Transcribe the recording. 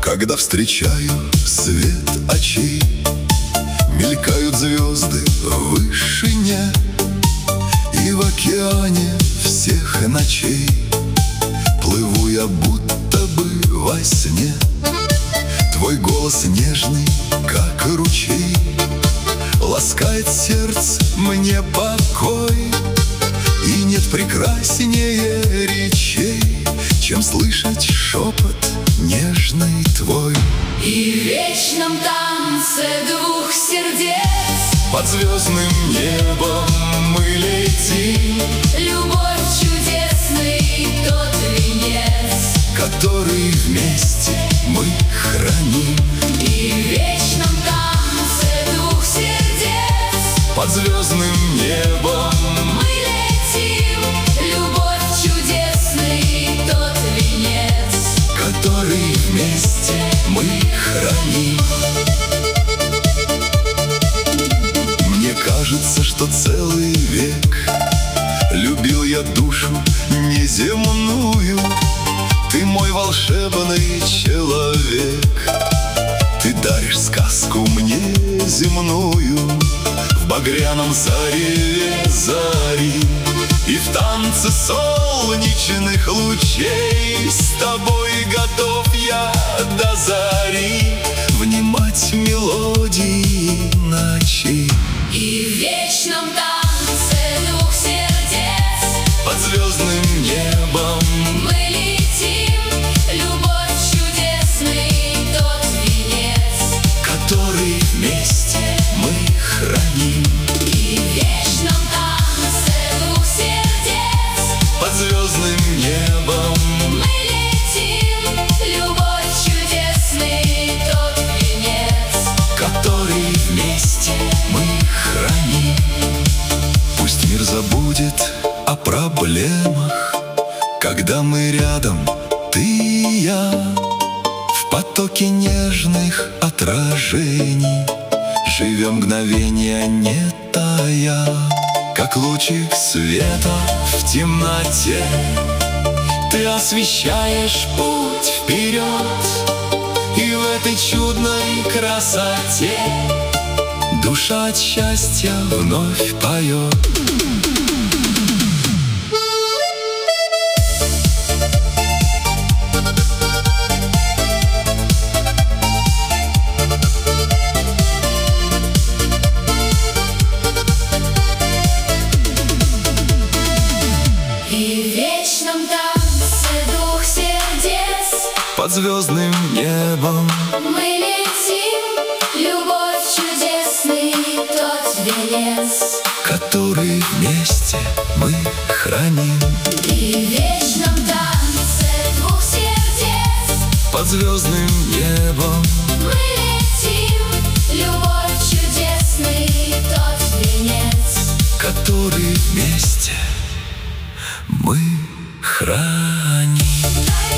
Когда встречаю свет очей, мелькают звезды в вышине, и в океане всех ночей плыву я будто бы во сне. Твой голос нежный, как ручей, ласкает сердце мне покой. И нет прекраснее речей, чем слышать шепот нежный твой. И в вечном танце двух сердец Под звездным небом мы летим, любовь чудесный тот венец, который вместе мы храним. и в вечном танце двух сердец Под звездным небом мы летим, любовь чудесный тот венец, который вместе мы храним. Мне кажется, что целый век любил я душу неземную. Ты мой волшебный человек, ты даришь сказку мне земную. В багряном зареве зари и в танце солнечных лучей с тобой готов я до зари внимать мелодии ночей. и в вечном танце двух сердец Под звездным небом мы летим, любовь чудесный тот венец, который вместе мы храним. и в вечном танце двух сердец Под звездным небом мы летим, любовь чудесный тот венец, который вместе мы храним. Пусть мир забудет о проблемах, когда мы рядом, ты и я, в потоке нежных отражений живем мгновения, не тая. Как лучик света в темноте ты освещаешь путь вперед, и в этой чудной красоте душа от счастья вновь поет. и в вечном танце двух сердец Под звездным небом мы летим, любовь чудесный тот венец, который вместе мы храним. и в вечном танце двух сердец Под звездным небом мы летим, любовь чудесный тот венец, который вместе мы храним.